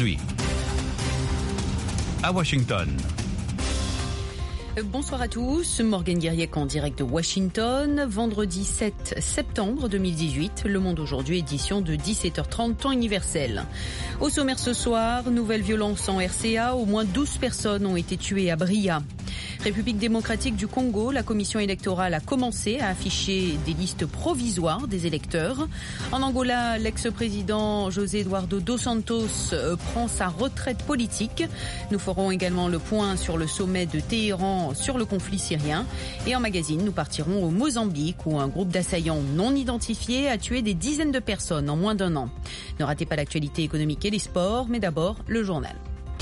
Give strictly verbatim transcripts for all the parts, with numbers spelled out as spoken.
aujourd'hui. À Washington. Bonsoir à tous, Morgane Guiriec en direct de Washington, vendredi sept septembre deux mille dix-huit, Le Monde aujourd'hui, édition de dix-sept heures trente, temps universel. Au sommaire ce soir, nouvelle violence en R C A, au moins douze personnes ont été tuées à Bria. République démocratique du Congo, la commission électorale a commencé à afficher des listes provisoires des électeurs. En Angola, l'ex-président José Eduardo dos Santos prend sa retraite politique. Nous ferons également le point sur le sommet de Téhéran sur le conflit syrien. Et en magazine, nous partirons au Mozambique où un groupe d'assaillants non identifiés a tué des dizaines de personnes en moins d'un an. Ne ratez pas l'actualité économique et les sports, mais d'abord le journal.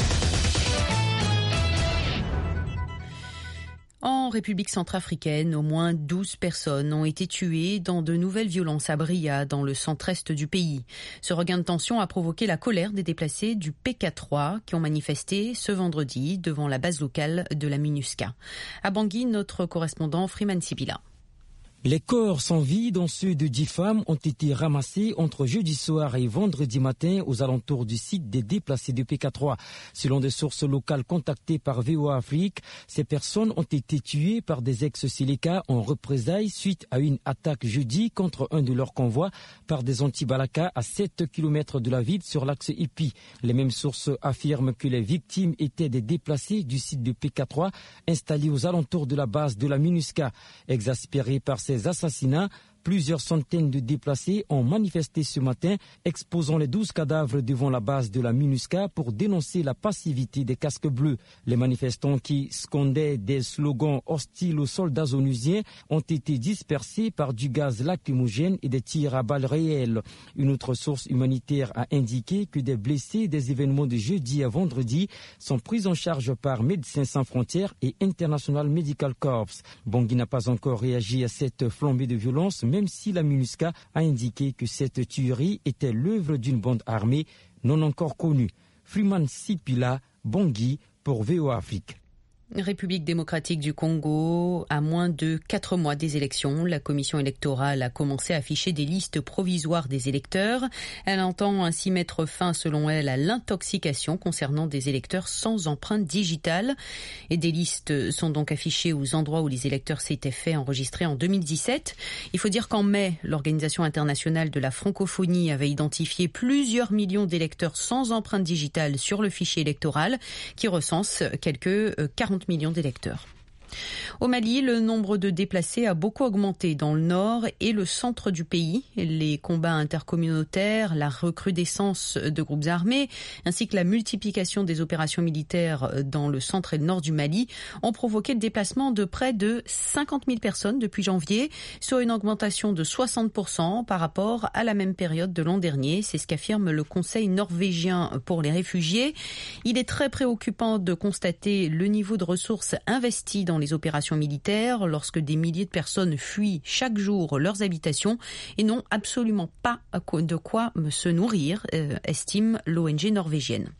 En République centrafricaine, au moins douze personnes ont été tuées dans de nouvelles violences à Bria, dans le centre-est du pays. Ce regain de tension a provoqué la colère des déplacés du P K trois qui ont manifesté ce vendredi devant la base locale de la MINUSCA. À Bangui, notre correspondant Freeman Sipila. Les corps sans vie, dont ceux de dix femmes, ont été ramassés entre jeudi soir et vendredi matin aux alentours du site des déplacés de P K trois. Selon des sources locales contactées par V O A Afrique, ces personnes ont été tuées par des ex-Séléka en représailles suite à une attaque jeudi contre un de leurs convois par des anti-Balaka à sept kilomètres de la ville sur l'axe Ipi. Les mêmes sources affirment que les victimes étaient des déplacés du site de P K trois installés aux alentours de la base de la MINUSCA. Exaspérés par ces assassinats, plusieurs centaines de déplacés ont manifesté ce matin, exposant les douze cadavres devant la base de la MINUSCA pour dénoncer la passivité des casques bleus. Les manifestants qui scandaient des slogans hostiles aux soldats onusiens ont été dispersés par du gaz lacrymogène et des tirs à balles réelles. Une autre source humanitaire a indiqué que des blessés des événements de jeudi à vendredi sont pris en charge par Médecins sans frontières et International Medical Corps. Bangui n'a pas encore réagi à cette flambée de violence, même si la MINUSCA a indiqué que cette tuerie était l'œuvre d'une bande armée non encore connue. Freeman Sipila, Bangui pour V O A Afrique. République démocratique du Congo, à moins de quatre mois des élections, la commission électorale a commencé à afficher des listes provisoires des électeurs. Elle entend ainsi mettre fin, selon elle, à l'intoxication concernant des électeurs sans empreinte digitale. Et des listes sont donc affichées aux endroits où les électeurs s'étaient fait enregistrer en deux mille dix-sept. Il faut dire qu'en mai, l'Organisation internationale de la francophonie avait identifié plusieurs millions d'électeurs sans empreinte digitale sur le fichier électoral qui recense quelques quarante millions d'électeurs. Au Mali, le nombre de déplacés a beaucoup augmenté dans le nord et le centre du pays. Les combats intercommunautaires, la recrudescence de groupes armés, ainsi que la multiplication des opérations militaires dans le centre et le nord du Mali ont provoqué le déplacement de près de cinquante mille personnes depuis janvier, soit une augmentation de soixante pour cent par rapport à la même période de l'an dernier. C'est ce qu'affirme le Conseil norvégien pour les réfugiés. Il est très préoccupant de constater le niveau de ressources investies dans les opérations militaires lorsque des milliers de personnes fuient chaque jour leurs habitations et n'ont absolument pas de quoi se nourrir, euh, estime l'O N G norvégienne.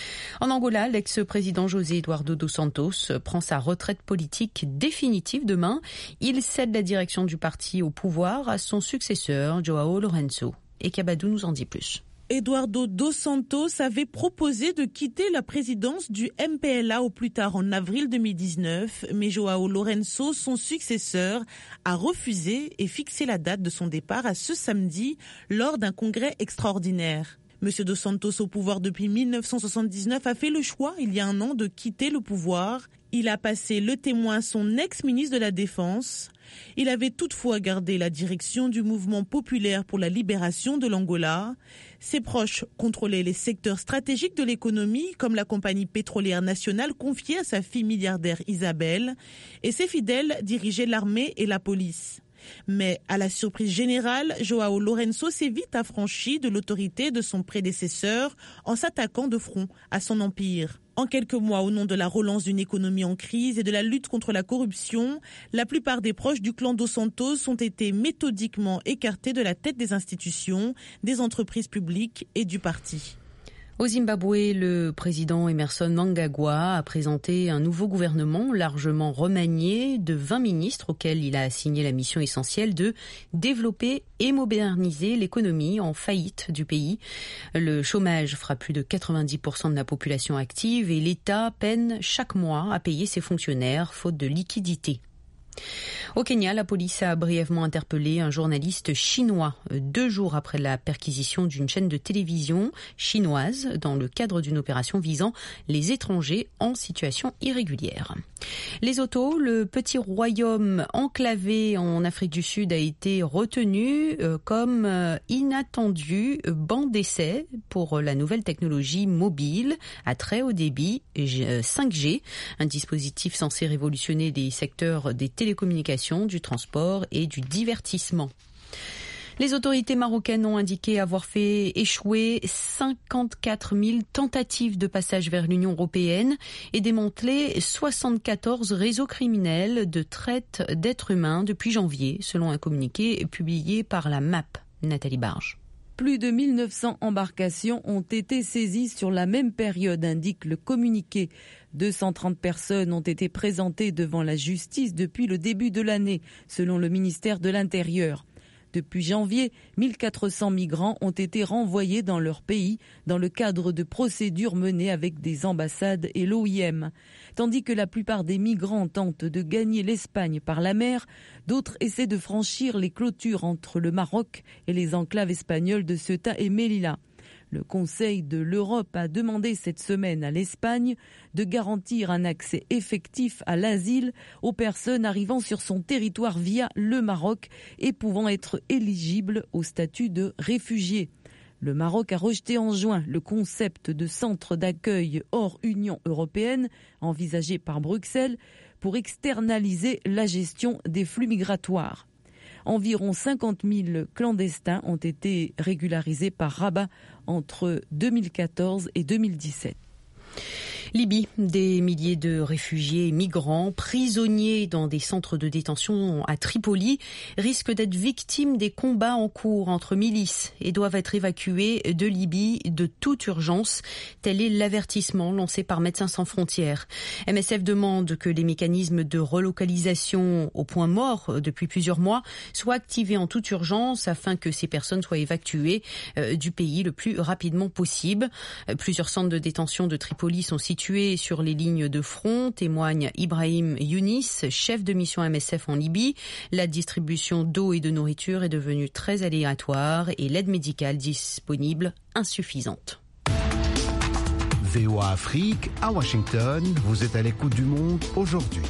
En Angola, l'ex-président José Eduardo dos Santos prend sa retraite politique définitive demain. Il cède la direction du parti au pouvoir à son successeur, João Lourenço. Et Kabadou nous en dit plus. Eduardo dos Santos avait proposé de quitter la présidence du M P L A au plus tard en avril deux mille dix-neuf, mais João Lourenço, son successeur, a refusé et fixé la date de son départ à ce samedi lors d'un congrès extraordinaire. Monsieur dos Santos, au pouvoir depuis mille neuf cent soixante-dix-neuf, a fait le choix, il y a un an, de quitter le pouvoir. Il a passé le témoin à son ex-ministre de la Défense. Il avait toutefois gardé la direction du mouvement populaire pour la libération de l'Angola. Ses proches contrôlaient les secteurs stratégiques de l'économie, comme la compagnie pétrolière nationale confiée à sa fille milliardaire Isabelle, et ses fidèles dirigeaient l'armée et la police. Mais à la surprise générale, João Lourenço s'est vite affranchi de l'autorité de son prédécesseur en s'attaquant de front à son empire. En quelques mois, au nom de la relance d'une économie en crise et de la lutte contre la corruption, la plupart des proches du clan dos Santos ont été méthodiquement écartés de la tête des institutions, des entreprises publiques et du parti. Au Zimbabwe, le président Emmerson Mnangagwa a présenté un nouveau gouvernement largement remanié de vingt ministres auxquels il a assigné la mission essentielle de développer et moderniser l'économie en faillite du pays. Le chômage fera plus de quatre-vingt-dix pour cent de la population active et l'État peine chaque mois à payer ses fonctionnaires faute de liquidité. Au Kenya, la police a brièvement interpellé un journaliste chinois deux jours après la perquisition d'une chaîne de télévision chinoise dans le cadre d'une opération visant les étrangers en situation irrégulière. Les autos, le petit royaume enclavé en Afrique du Sud a été retenu comme inattendu banc d'essai pour la nouvelle technologie mobile à très haut débit cinq G, un dispositif censé révolutionner les secteurs des télécommunications, du transport et du divertissement. Les autorités marocaines ont indiqué avoir fait échouer cinquante-quatre mille tentatives de passage vers l'Union européenne et démantelé soixante-quatorze réseaux criminels de traite d'êtres humains depuis janvier, selon un communiqué publié par la M A P. Nathalie Barge. Plus de mille neuf cents embarcations ont été saisies sur la même période, indique le communiqué. deux cent trente personnes ont été présentées devant la justice depuis le début de l'année, selon le ministère de l'Intérieur. Depuis janvier, mille quatre cents migrants ont été renvoyés dans leur pays dans le cadre de procédures menées avec des ambassades et l'O I M. Tandis que la plupart des migrants tentent de gagner l'Espagne par la mer, d'autres essaient de franchir les clôtures entre le Maroc et les enclaves espagnoles de Ceuta et Melilla. Le Conseil de l'Europe a demandé cette semaine à l'Espagne de garantir un accès effectif à l'asile aux personnes arrivant sur son territoire via le Maroc et pouvant être éligibles au statut de réfugiés. Le Maroc a rejeté en juin le concept de centre d'accueil hors Union européenne envisagé par Bruxelles pour externaliser la gestion des flux migratoires. Environ cinquante mille clandestins ont été régularisés par Rabat entre deux mille quatorze et deux mille dix-sept. Libye, des milliers de réfugiés et migrants prisonniers dans des centres de détention à Tripoli risquent d'être victimes des combats en cours entre milices et doivent être évacués de Libye de toute urgence. Tel est l'avertissement lancé par Médecins sans frontières. M S F demande que les mécanismes de relocalisation au point mort depuis plusieurs mois soient activés en toute urgence afin que ces personnes soient évacuées du pays le plus rapidement possible. Plusieurs centres de détention de Tripoli sont situés sur les lignes de front, témoigne Ibrahim Younis, chef de mission M S F en Libye. La distribution d'eau et de nourriture est devenue très aléatoire et l'aide médicale disponible insuffisante. V O A Afrique, à Washington, vous êtes à l'écoute du monde aujourd'hui.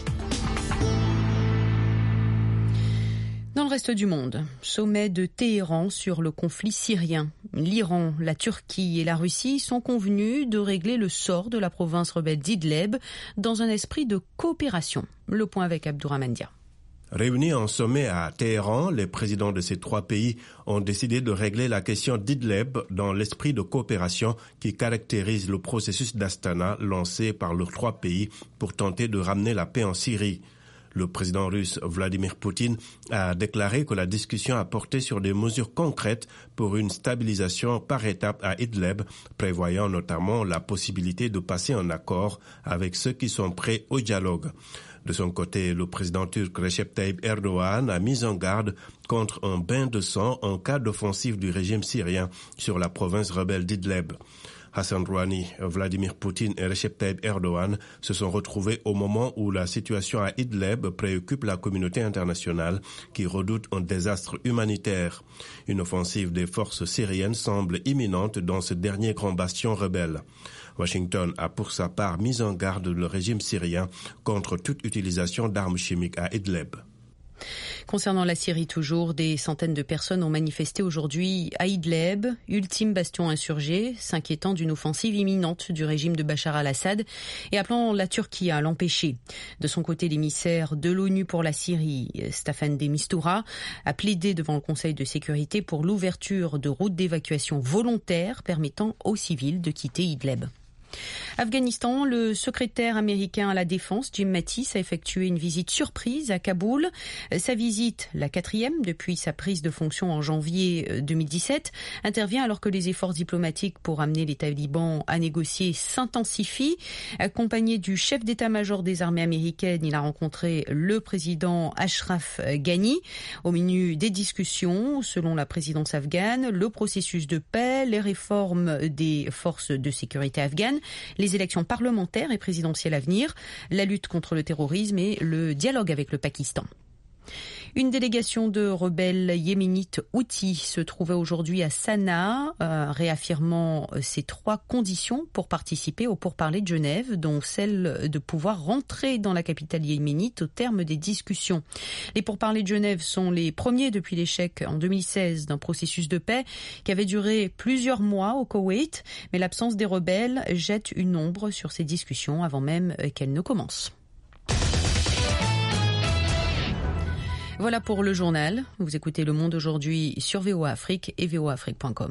Dans le reste du monde, sommet de Téhéran sur le conflit syrien. L'Iran, la Turquie et la Russie sont convenus de régler le sort de la province rebelle d'Idleb dans un esprit de coopération. Le point avec Abdourahmane Dia. Réunis en sommet à Téhéran, les présidents de ces trois pays ont décidé de régler la question d'Idleb dans l'esprit de coopération qui caractérise le processus d'Astana lancé par leurs trois pays pour tenter de ramener la paix en Syrie. Le président russe Vladimir Poutine a déclaré que la discussion a porté sur des mesures concrètes pour une stabilisation par étapes à Idleb, prévoyant notamment la possibilité de passer un accord avec ceux qui sont prêts au dialogue. De son côté, le président turc Recep Tayyip Erdogan a mis en garde contre un bain de sang en cas d'offensive du régime syrien sur la province rebelle d'Idleb. Hassan Rouhani, Vladimir Poutine et Recep Tayyip Erdogan se sont retrouvés au moment où la situation à Idleb préoccupe la communauté internationale qui redoute un désastre humanitaire. Une offensive des forces syriennes semble imminente dans ce dernier grand bastion rebelle. Washington a pour sa part mis en garde le régime syrien contre toute utilisation d'armes chimiques à Idleb. Concernant la Syrie toujours, des centaines de personnes ont manifesté aujourd'hui à Idleb, ultime bastion insurgé, s'inquiétant d'une offensive imminente du régime de Bachar al-Assad et appelant la Turquie à l'empêcher. De son côté, l'émissaire de l'ONU pour la Syrie, Staffan de Mistura, a plaidé devant le Conseil de sécurité pour l'ouverture de routes d'évacuation volontaires permettant aux civils de quitter Idleb. Afghanistan, le secrétaire américain à la Défense, Jim Mattis, a effectué une visite surprise à Kaboul. Sa visite, la quatrième depuis sa prise de fonction en janvier deux mille dix-sept, intervient alors que les efforts diplomatiques pour amener les talibans à négocier s'intensifient. Accompagné du chef d'état-major des armées américaines, il a rencontré le président Ashraf Ghani. Au menu des discussions, selon la présidence afghane, le processus de paix, les réformes des forces de sécurité afghanes, les élections parlementaires et présidentielles à venir, la lutte contre le terrorisme et le dialogue avec le Pakistan. Une délégation de rebelles yéménites Houthis se trouvait aujourd'hui à Sanaa, euh, réaffirmant ces trois conditions pour participer aux pourparlers de Genève, dont celle de pouvoir rentrer dans la capitale yéménite au terme des discussions. Les pourparlers de Genève sont les premiers depuis l'échec en deux mille seize d'un processus de paix qui avait duré plusieurs mois au Koweït, mais l'absence des rebelles jette une ombre sur ces discussions avant même qu'elles ne commencent. Voilà pour le journal. Vous écoutez Le Monde aujourd'hui sur V O A Afrique et v o a afrique point com.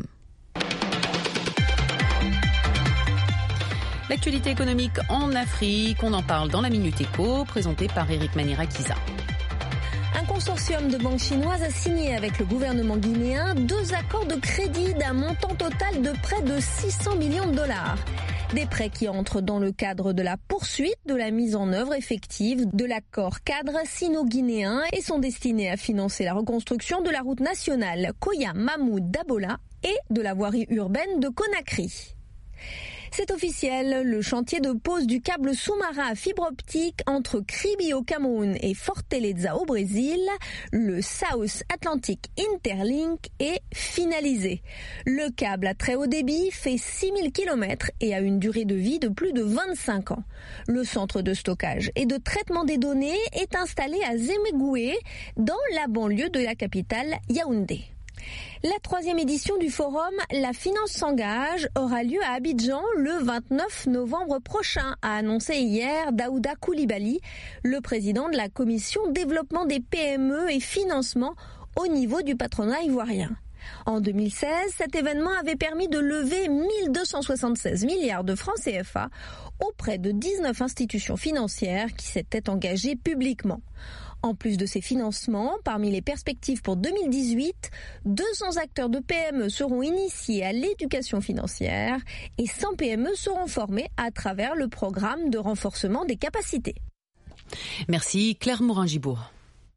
L'actualité économique en Afrique, on en parle dans la Minute Éco, présentée par Eric Manirakiza. Un consortium de banques chinoises a signé avec le gouvernement guinéen deux accords de crédit d'un montant total de près de six cents millions de dollars. Des prêts qui entrent dans le cadre de la poursuite de la mise en œuvre effective de l'accord cadre sino-guinéen et sont destinés à financer la reconstruction de la route nationale Koya-Mahmoud-Dabola et de la voirie urbaine de Conakry. C'est officiel, le chantier de pose du câble sous-marin à fibre optique entre Kribi au Cameroun et Fortaleza au Brésil, le South Atlantic Interlink, est finalisé. Le câble à très haut débit fait six mille kilomètres et a une durée de vie de plus de vingt-cinq ans. Le centre de stockage et de traitement des données est installé à Zemegoué, dans la banlieue de la capitale Yaoundé. La troisième édition du forum La Finance s'engage aura lieu à Abidjan le vingt-neuf novembre prochain, a annoncé hier Daouda Coulibaly, le président de la commission développement des P M E et financement au niveau du patronat ivoirien. En deux mille seize, cet événement avait permis de lever mille deux cent soixante-seize milliards de francs C F A auprès de dix-neuf institutions financières qui s'étaient engagées publiquement. En plus de ces financements, parmi les perspectives pour deux mille dix-huit, deux cents acteurs de P M E seront initiés à l'éducation financière et cent P M E seront formés à travers le programme de renforcement des capacités. Merci Claire Morin-Gibourg.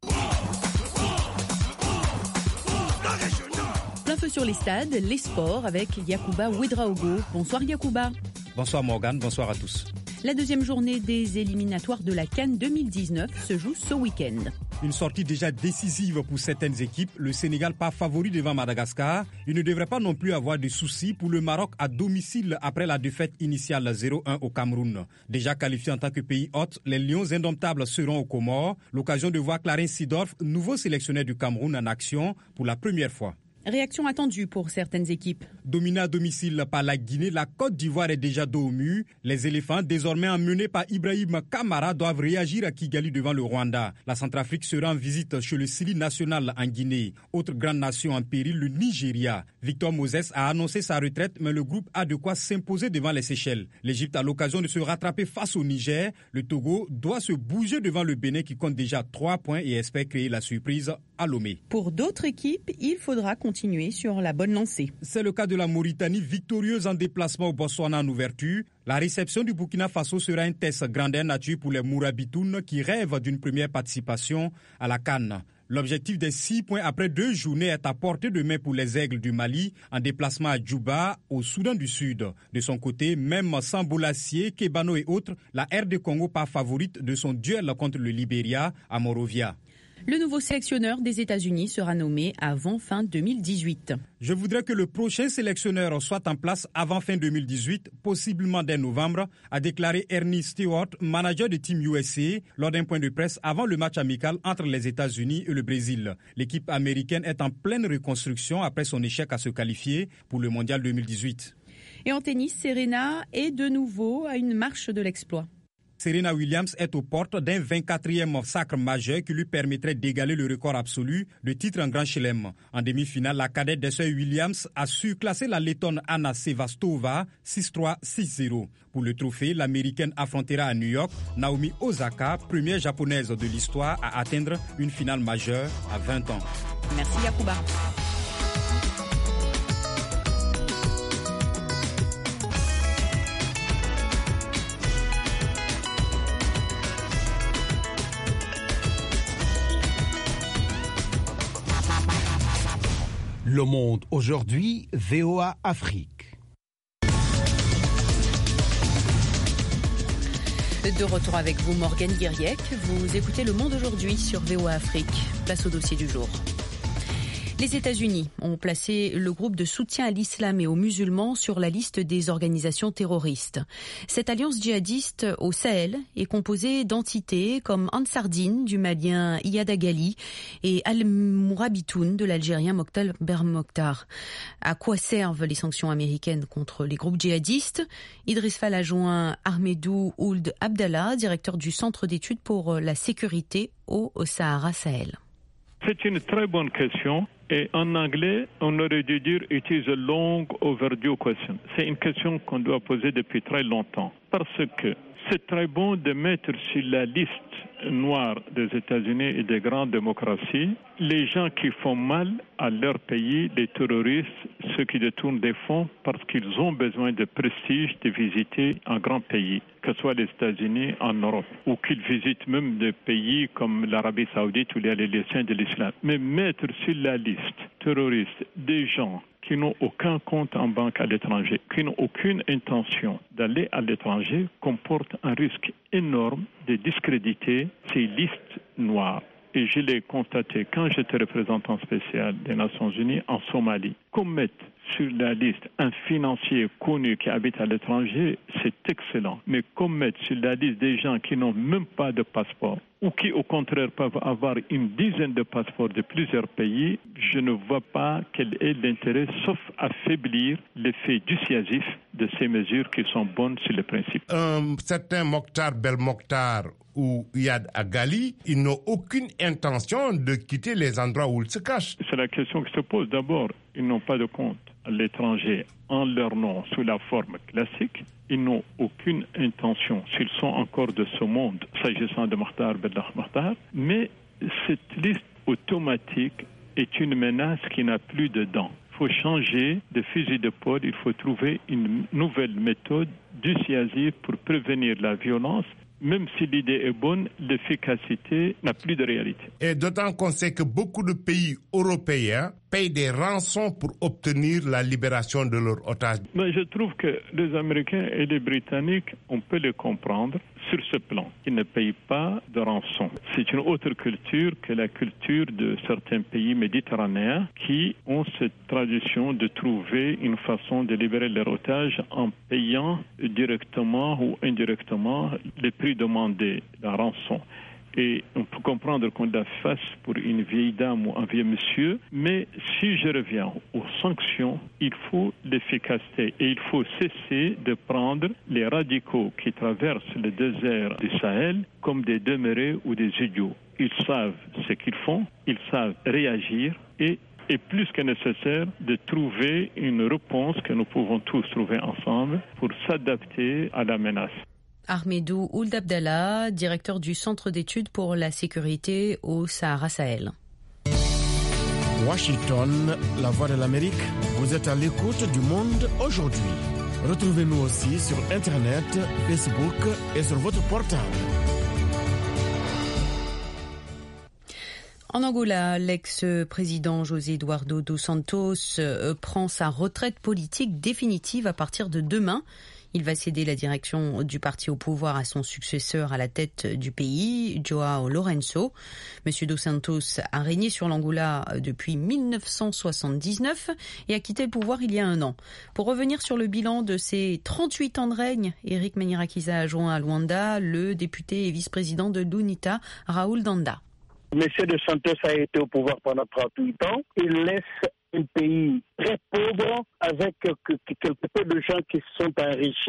Plein feu sur les stades, les sports avec Yacouba Ouedraogo. Bonsoir Yacouba. Bonsoir Morgane, bonsoir à tous. La deuxième journée des éliminatoires de la CAN deux mille dix-neuf se joue ce week-end. Une sortie déjà décisive pour certaines équipes. Le Sénégal pas favori devant Madagascar. Il ne devrait pas non plus avoir de soucis pour le Maroc à domicile après la défaite initiale zéro un au Cameroun. Déjà qualifié en tant que pays hôte, les Lions indomptables seront aux Comores. L'occasion de voir Clarence Seedorf, nouveau sélectionneur du Cameroun, en action pour la première fois. Réaction attendue pour certaines équipes. Dominée à domicile par la Guinée, la Côte d'Ivoire est déjà dos au mur. Les éléphants, désormais emmenés par Ibrahim Kamara, doivent réagir à Kigali devant le Rwanda. La Centrafrique sera en visite chez le Syrie national en Guinée. Autre grande nation en péril, le Nigeria. Victor Moses a annoncé sa retraite, mais le groupe a de quoi s'imposer devant les Seychelles. L'Égypte a l'occasion de se rattraper face au Niger. Le Togo doit se bouger devant le Bénin qui compte déjà trois points et espère créer la surprise à Lomé. Pour d'autres équipes, il faudra continuer sur la bonne lancée. C'est le cas de la Mauritanie, victorieuse en déplacement au Botswana en ouverture. La réception du Burkina Faso sera un test grandeur nature pour les Mourabitounes qui rêvent d'une première participation à la CAN. L'objectif des six points après deux journées est à portée de main pour les Aigles du Mali en déplacement à Djouba, au Soudan du Sud. De son côté, même sans Boulassier, Kebano et autres, la R D Congo part favorite de son duel contre le Libéria à Monrovia. Le nouveau sélectionneur des États-Unis sera nommé avant fin deux mille dix-huit. Je voudrais que le prochain sélectionneur soit en place avant fin deux mille dix-huit, possiblement dès novembre, a déclaré Ernie Stewart, manager de Team U S A, lors d'un point de presse avant le match amical entre les États-Unis et le Brésil. L'équipe américaine est en pleine reconstruction après son échec à se qualifier pour le mondial deux mille dix-huit. Et en tennis, Serena est de nouveau à une marche de l'exploit. Serena Williams est aux portes d'un vingt-quatrième sacre majeur qui lui permettrait d'égaler le record absolu de titre en Grand Chelem. En demi-finale, la cadette des sœurs Williams a su classer la lettonne Anna Sevastova six trois six zéro. Pour le trophée, l'américaine affrontera à New York Naomi Osaka, première japonaise de l'histoire à atteindre une finale majeure à vingt ans. Merci Yacouba. Le Monde aujourd'hui, V O A Afrique. De retour avec vous, Morgane Guiriec. Vous écoutez Le Monde aujourd'hui sur V O A Afrique. Place au dossier du jour. Les États-Unis ont placé le groupe de soutien à l'islam et aux musulmans sur la liste des organisations terroristes. Cette alliance djihadiste au Sahel est composée d'entités comme Ansar Dine du Malien Iyad Agali et Al-Mourabitoun de l'Algérien Mokhtar Belmokhtar. À quoi servent les sanctions américaines contre les groupes djihadistes? Idriss Fall a joint Ahmedou Ould Abdallah, directeur du Centre d'études pour la sécurité au Sahara Sahel. C'est une très bonne question. Et en anglais, on aurait dû dire « It is a long overdue question ». C'est une question qu'on doit poser depuis très longtemps. Parce que c'est très bon de mettre sur la liste noire des États-Unis et des grandes démocraties les gens qui font mal à leur pays, les terroristes, ceux qui détournent des fonds parce qu'ils ont besoin de prestige de visiter un grand pays, que ce soit les États-Unis, en Europe, ou qu'ils visitent même des pays comme l'Arabie Saoudite où il y a les liens de l'islam. Mais mettre sur la liste terroristes des gens qui n'ont aucun compte en banque à l'étranger, qui n'ont aucune intention d'aller à l'étranger, comporte un risque énorme de discréditer ces listes noires. Et je l'ai constaté quand j'étais représentant spécial des Nations Unies en Somalie. Qu'on mette sur la liste un financier connu qui habite à l'étranger, c'est excellent. Mais qu'on mette sur la liste des gens qui n'ont même pas de passeport, ou qui au contraire peuvent avoir une dizaine de passeports de plusieurs pays, je ne vois pas quel est l'intérêt, sauf affaiblir l'effet dissuasif de ces mesures qui sont bonnes sur le principe. Un certain Mokhtar Belmokhtar ou Iyad Agali, ils n'ont aucune intention de quitter les endroits où ils se cachent. C'est la question qui se pose. D'abord, ils n'ont pas de compte à l'étranger en leur nom sous la forme classique. Ils n'ont aucune intention, s'ils sont encore de ce monde, s'agissant de Mokhtar Belmokhtar, mais cette liste automatique est une menace qui n'a plus de dents. Il faut changer de fusil d'épaule, il faut trouver une nouvelle méthode dissuasive pour prévenir la violence. Même si l'idée est bonne, l'efficacité n'a plus de réalité. Et d'autant qu'on sait que beaucoup de pays européens payent des rançons pour obtenir la libération de leurs otages. Mais je trouve que les Américains et les Britanniques, on peut les comprendre sur ce plan. Ils ne payent pas de rançon. C'est une autre culture que la culture de certains pays méditerranéens qui ont cette tradition de trouver une façon de libérer leurs otages en payant directement ou indirectement les prix demandés, la rançon. Et on peut comprendre qu'on la fasse pour une vieille dame ou un vieux monsieur, mais si je reviens aux sanctions, il faut l'efficacité et il faut cesser de prendre les radicaux qui traversent le désert du Sahel comme des demeurés ou des idiots. Ils savent ce qu'ils font, ils savent réagir et est plus que nécessaire de trouver une réponse que nous pouvons tous trouver ensemble pour s'adapter à la menace. Ahmedou Ould Abdallah, directeur du Centre d'études pour la sécurité au Sahara Sahel. Washington, la voix de l'Amérique, vous êtes à l'écoute du Monde aujourd'hui. Retrouvez-nous aussi sur Internet, Facebook et sur votre portable. En Angola, l'ex-président José Eduardo dos Santos euh, prend sa retraite politique définitive à partir de demain. Il va céder la direction du parti au pouvoir à son successeur à la tête du pays, João Lourenço. Monsieur dos Santos a régné sur l'Angola depuis mille neuf cent soixante-dix-neuf et a quitté le pouvoir il y a un an. Pour revenir sur le bilan de ses trente-huit ans de règne, Eric Manirakiza a joint à Luanda le député et vice-président de l'UNITA, Raoul Danda. Monsieur dos Santos a été au pouvoir pendant trente-huit ans. Il laisse un pays très pauvre avec quelque peu de gens qui se sont enrichis,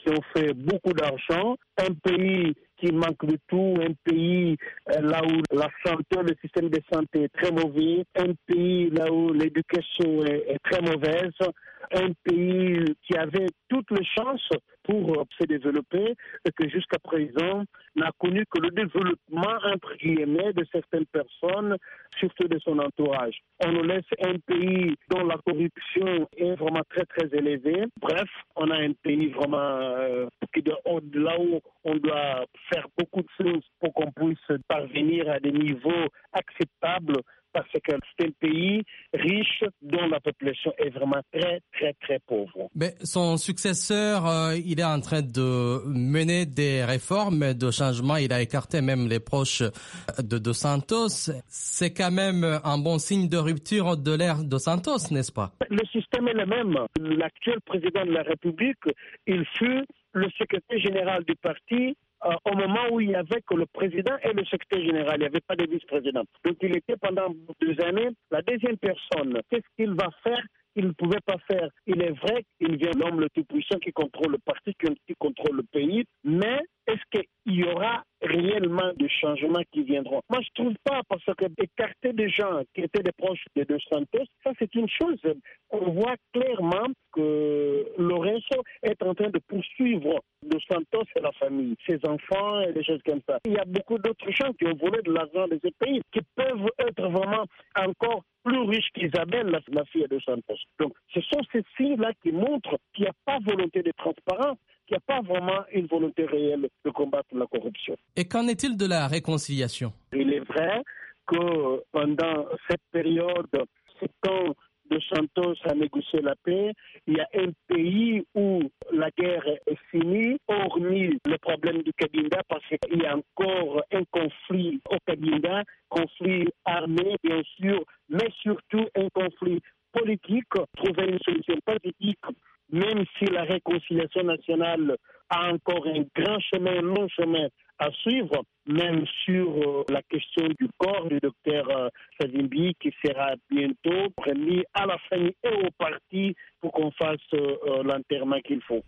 qui ont fait beaucoup d'argent, un pays qui manque de tout, un pays euh, là où la santé, le système de santé est très mauvais, un pays là où l'éducation est, est très mauvaise, un pays qui avait toutes les chances pour euh, se développer et que jusqu'à présent n'a connu que le développement entre guillemets de certaines personnes, surtout de son entourage. On nous laisse un pays dont la corruption est vraiment très très élevée. Bref, on a un pays vraiment euh, qui doit, là où on doit faire beaucoup de choses pour qu'on puisse parvenir à des niveaux acceptables, parce que c'est un pays riche dont la population est vraiment très, très, très pauvre. Mais son successeur, euh, il est en train de mener des réformes, de changements. Il a écarté même les proches de Dos Santos. C'est quand même un bon signe de rupture de l'ère Dos Santos, n'est-ce pas? Le système est le même. L'actuel président de la République, il fut le secrétaire général du parti Euh, au moment où il n'y avait que le président et le secrétaire général, il n'y avait pas de vice-président. Donc il était pendant deux années la deuxième personne. Qu'est-ce qu'il va faire? Il ne pouvait pas faire. Il est vrai qu'il vient l'homme le tout puissant qui contrôle le parti, qui contrôle le pays, mais est-ce qu'il y aura réellement des changements qui viendront? Moi, je ne trouve pas, parce que écarter des gens qui étaient des proches de Dos Santos, ça c'est une chose. On voit clairement que Lourenço est en train de poursuivre Dos Santos et la famille, ses enfants et des choses comme ça. Il y a beaucoup d'autres gens qui ont volé de l'argent de ce pays, qui peuvent être vraiment encore plus riches qu'Isabelle, la, la fille de Dos Santos. Donc, ce sont ces signes-là qui montrent qu'il n'y a pas volonté de transparence, qu'il n'y a pas vraiment une volonté réelle de combattre la corruption. Et qu'en est-il de la réconciliation? Il est vrai que pendant cette période, c'est quand Dos Santos a négocié la paix, il y a un pays où la guerre est finie, hormis le problème du Cabinda, parce qu'il y a encore un conflit au Cabinda, conflit armé bien sûr, mais surtout un conflit politique. Trouver une solution politique, même si la réconciliation nationale a encore un grand chemin, un long chemin à suivre, même sur euh, la question du corps du docteur euh, Savimbi, qui sera bientôt remis à la famille et au parti pour qu'on fasse euh, l'enterrement qu'il faut.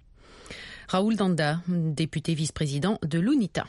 Raoul Danda, député vice-président de l'UNITA.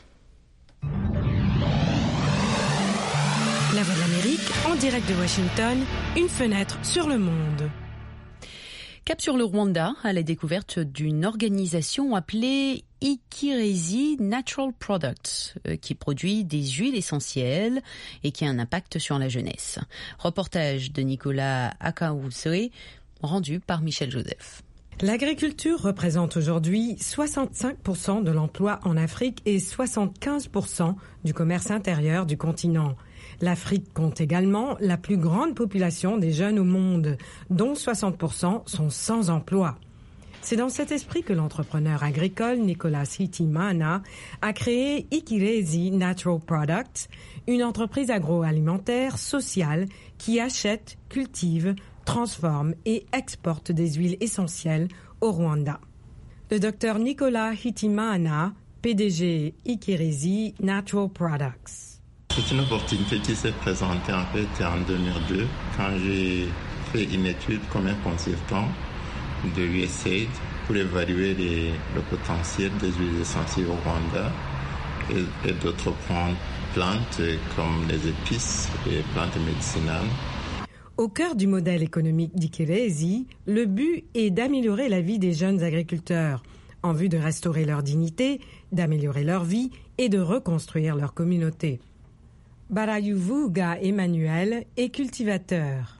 La Voix de l'Amérique, en direct de Washington, une fenêtre sur le monde. Cap sur le Rwanda, à la découverte d'une organisation appelée Ikirezi Natural Products, qui produit des huiles essentielles et qui a un impact sur la jeunesse. Reportage de Nicolas Akaousé, rendu par Michel Joseph. L'agriculture représente aujourd'hui soixante-cinq pour cent de l'emploi en Afrique et soixante-quinze pour cent du commerce intérieur du continent. L'Afrique compte également la plus grande population des jeunes au monde, dont soixante pour cent sont sans emploi. C'est dans cet esprit que l'entrepreneur agricole Nicolas Hitimana a créé Ikirezi Natural Products, une entreprise agroalimentaire sociale qui achète, cultive, transforme et exporte des huiles essentielles au Rwanda. Le docteur Nicolas Hitimana, P D G Ikirezi Natural Products. C'est une opportunité qui s'est présentée en fait en deux mille deux quand j'ai fait une étude comme un consultant de U S A I D pour évaluer les, le potentiel des huiles essentielles au Rwanda et, et d'autres plantes comme les épices et plantes médicinales. Au cœur du modèle économique d'Ikirezi, le but est d'améliorer la vie des jeunes agriculteurs en vue de restaurer leur dignité, d'améliorer leur vie et de reconstruire leur communauté. Barayuvuga Emmanuel est cultivateur.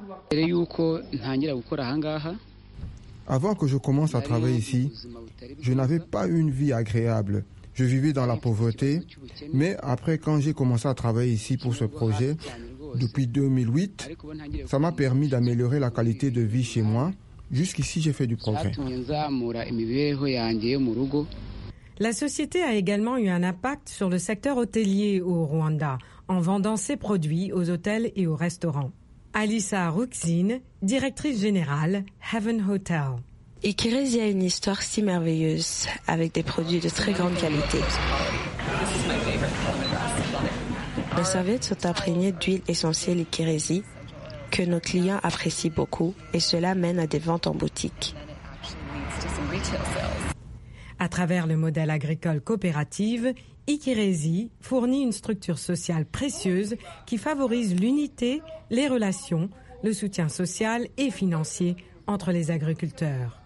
Avant que je commence à travailler ici, je n'avais pas une vie agréable. Je vivais dans la pauvreté, mais après quand j'ai commencé à travailler ici pour ce projet, depuis deux mille huit, ça m'a permis d'améliorer la qualité de vie chez moi. Jusqu'ici, j'ai fait du progrès. La société a également eu un impact sur le secteur hôtelier au Rwanda, en vendant ses produits aux hôtels et aux restaurants. Alissa Ruxine, directrice générale, Heaven Hotel. Ikirezi a une histoire si merveilleuse, avec des produits de très grande qualité. Nos serviettes sont imprégnées d'huile essentielle Ikirezi, que nos clients apprécient beaucoup, et cela mène à des ventes en boutique. À travers le modèle agricole coopératif, Ikirezi fournit une structure sociale précieuse qui favorise l'unité, les relations, le soutien social et financier entre les agriculteurs.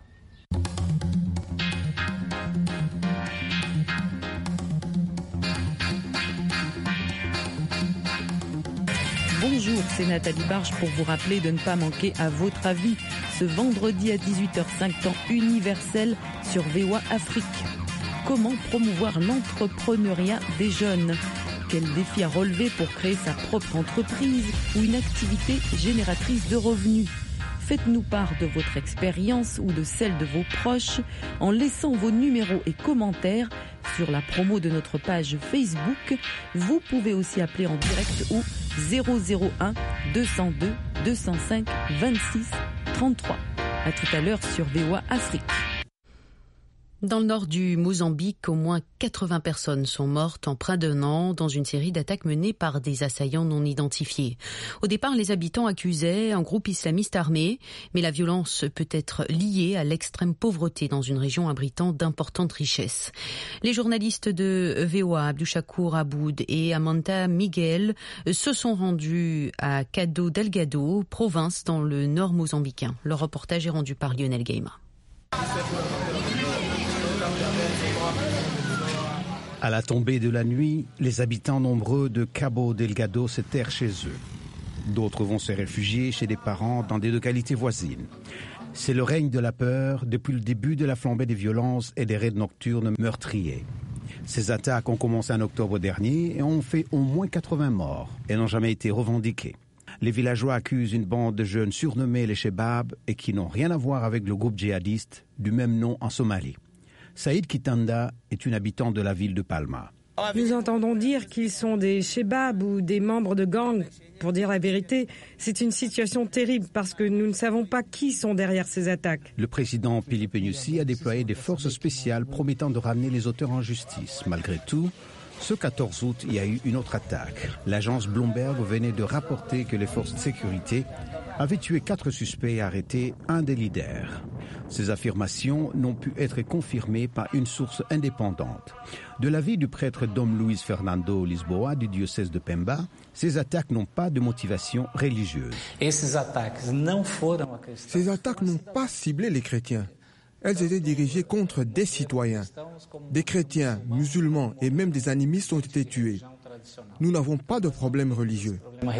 Bonjour, c'est Nathalie Barge pour vous rappeler de ne pas manquer à votre avis ce vendredi à dix-huit heures cinq temps universel sur V O A Afrique. Comment promouvoir l'entrepreneuriat des jeunes? Quel défi à relever pour créer sa propre entreprise ou une activité génératrice de revenus? Faites-nous part de votre expérience ou de celle de vos proches en laissant vos numéros et commentaires sur la promo de notre page Facebook. Vous pouvez aussi appeler en direct au zéro zéro un deux zéro deux deux zéro cinq vingt-six trente-trois. À tout à l'heure sur V O A Afrique. Dans le nord du Mozambique, au moins quatre-vingts personnes sont mortes en près d'un an dans une série d'attaques menées par des assaillants non identifiés. Au départ, les habitants accusaient un groupe islamiste armé, mais la violence peut être liée à l'extrême pauvreté dans une région abritant d'importantes richesses. Les journalistes de V O A, Abdou Chakour Aboud et Amanda Miguel, se sont rendus à Cabo Delgado, province dans le nord mozambicain. Le reportage est rendu par Lionel Gaima. À la tombée de la nuit, les habitants nombreux de Cabo Delgado se terrent chez eux. D'autres vont se réfugier chez des parents dans des localités voisines. C'est le règne de la peur depuis le début de la flambée des violences et des raids nocturnes meurtriers. Ces attaques ont commencé en octobre dernier et ont fait au moins quatre-vingts morts et n'ont jamais été revendiquées. Les villageois accusent une bande de jeunes surnommés les Chebab et qui n'ont rien à voir avec le groupe djihadiste du même nom en Somalie. Saïd Kitanda est une habitante de la ville de Palma. Nous entendons dire qu'ils sont des Chebab ou des membres de gangs. Pour dire la vérité, c'est une situation terrible parce que nous ne savons pas qui sont derrière ces attaques. Le président Philippe Nyusi a déployé des forces spéciales promettant de ramener les auteurs en justice. Malgré tout, ce quatorze août, il y a eu une autre attaque. L'agence Bloomberg venait de rapporter que les forces de sécurité avaient tué quatre suspects et arrêté un des leaders. Ces affirmations n'ont pu être confirmées par une source indépendante. De l'avis du prêtre Dom Luis Fernando Lisboa du diocèse de Pemba, ces attaques n'ont pas de motivation religieuse. Ces attaques n'ont pas ciblé les chrétiens. Elles étaient dirigées contre des citoyens. Des chrétiens, musulmans et même des animistes ont été tués. Nous n'avons pas de problème religieux.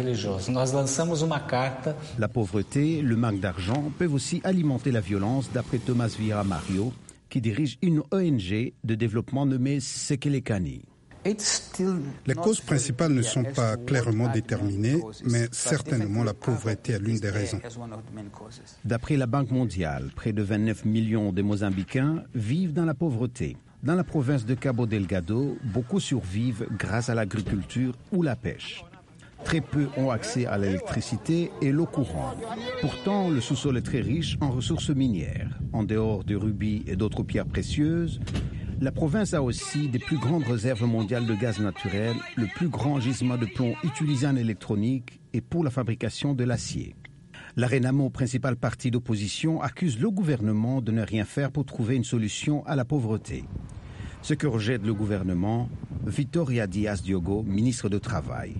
La pauvreté, le manque d'argent peuvent aussi alimenter la violence, d'après Thomas Vieira Mario, qui dirige une O N G de développement nommée Sekelekani. Les causes principales ne sont pas clairement déterminées, mais certainement la pauvreté est l'une des raisons. D'après la Banque mondiale, près de vingt-neuf millions de Mozambicains vivent dans la pauvreté. Dans la province de Cabo Delgado, beaucoup survivent grâce à l'agriculture ou la pêche. Très peu ont accès à l'électricité et l'eau courante. Pourtant, le sous-sol est très riche en ressources minières. En dehors de rubis et d'autres pierres précieuses, la province a aussi des plus grandes réserves mondiales de gaz naturel, le plus grand gisement de plomb utilisé en électronique et pour la fabrication de l'acier. La Renamo, principal parti d'opposition, accuse le gouvernement de ne rien faire pour trouver une solution à la pauvreté. Ce que rejette le gouvernement, Vitoria Dias Diogo, ministre du Travail.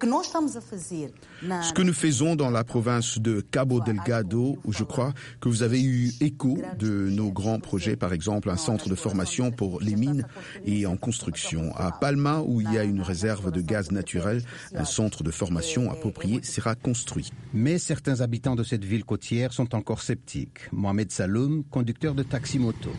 Ce que nous faisons dans la province de Cabo Delgado, où je crois que vous avez eu écho de nos grands projets, par exemple un centre de formation pour les mines et en construction. À Palma, où il y a une réserve de gaz naturel, un centre de formation approprié sera construit. Mais certains habitants de cette ville côtière sont encore sceptiques. Mohamed Saloum, conducteur de taxi-moto.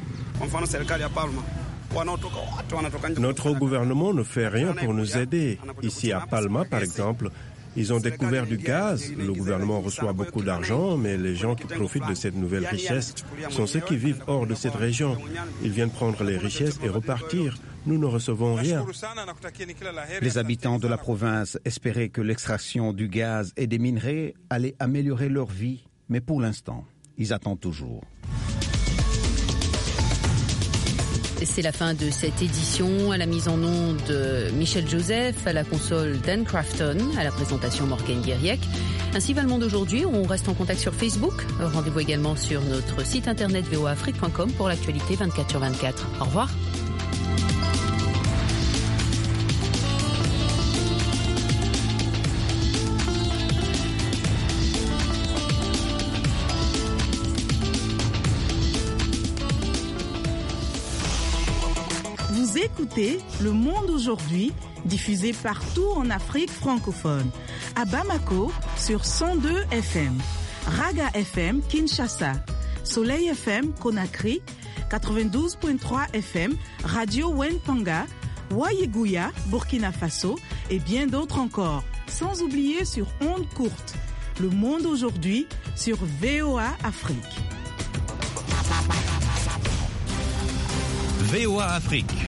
Notre gouvernement ne fait rien pour nous aider. Ici à Palma, par exemple, ils ont découvert du gaz. Le gouvernement reçoit beaucoup d'argent, mais les gens qui profitent de cette nouvelle richesse sont ceux qui vivent hors de cette région. Ils viennent prendre les richesses et repartir. Nous ne recevons rien. Les habitants de la province espéraient que l'extraction du gaz et des minerais allait améliorer leur vie, mais pour l'instant, ils attendent toujours. C'est la fin de cette édition. À la mise en onde de Michel Joseph, à la console Dan Crafton, à la présentation Morgane Guériec. Ainsi va le monde aujourd'hui. On reste en contact sur Facebook. Rendez-vous également sur notre site internet v o a afrique point com pour l'actualité vingt-quatre sur vingt-quatre. Au revoir. Vous écoutez Le Monde aujourd'hui, diffusé partout en Afrique francophone. À Bamako, sur cent deux F M. Raga F M, Kinshasa. Soleil F M, Conakry. quatre-vingt-douze virgule trois F M. Radio Wenpanga. Wayeguya, Burkina Faso. Et bien d'autres encore. Sans oublier sur ondes courtes. Le Monde aujourd'hui, sur V O A Afrique. V O A Afrique.